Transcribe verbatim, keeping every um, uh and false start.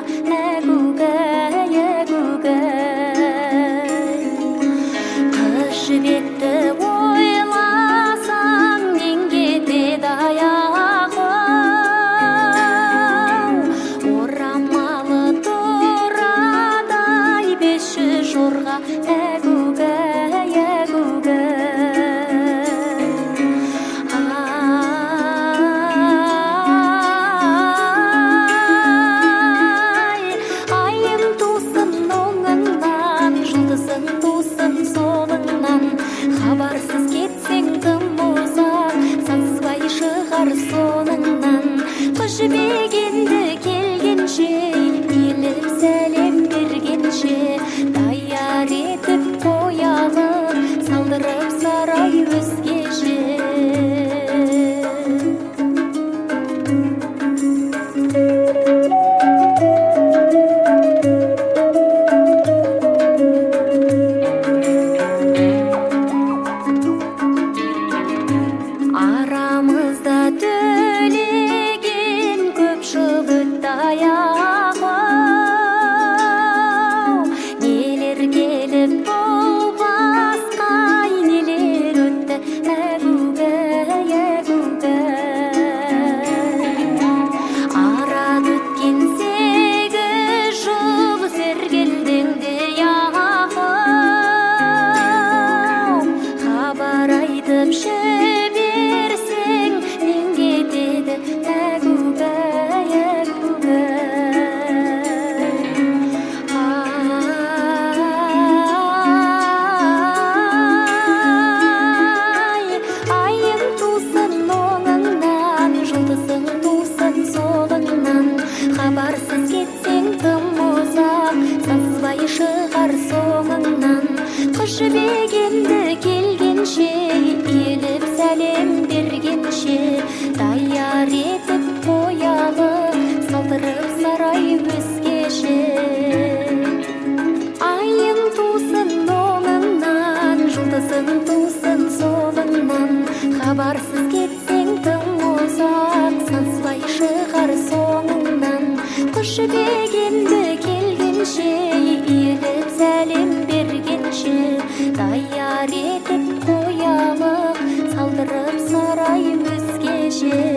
әгугә, әгугә. Кыш бетті ойласаң, мен кетеді аяғым. Орамалы тұрадай бес жүз жорға, әгугә, әгугә. Хабарсыз кетсең тым ұзақ, сансызбай шығар соңыңнан. Қыш бегенді келгенше, еліп сәлем бергенше, даяр етіп қоялық, салдырып сарай өзгеше. Арамызда төлеген көп жыл өтті аяғым. Нелер келіп болғасқа, нелер өтті әгугә, әгугә. Арат өткен сегіз жыл сергелдеңде аяғым. Хабар айтып жіберсең, мен кетеді әгугә, әгугә. Ай, айым тусын оңыңнан, жұлдызың тусын солыңнан. Хабарсыз кетсең тым ұзақ, сансызбай шығар соңыңнан. Қыш бегенді келгенше, еліп сәлем бергенше, даяр етіп қоялық, салдырып сарай өзгеше. Айым тусын оңыңнан, жұлдызың тусын солыңнан. Хабарсыз кетсең тым ұзақ, сансызбай шығар соңыңнан. Қыш бегенді келгенше, еліп сәлем бергенше, даяр етіп қоялық, салдырып сарай өзгеше.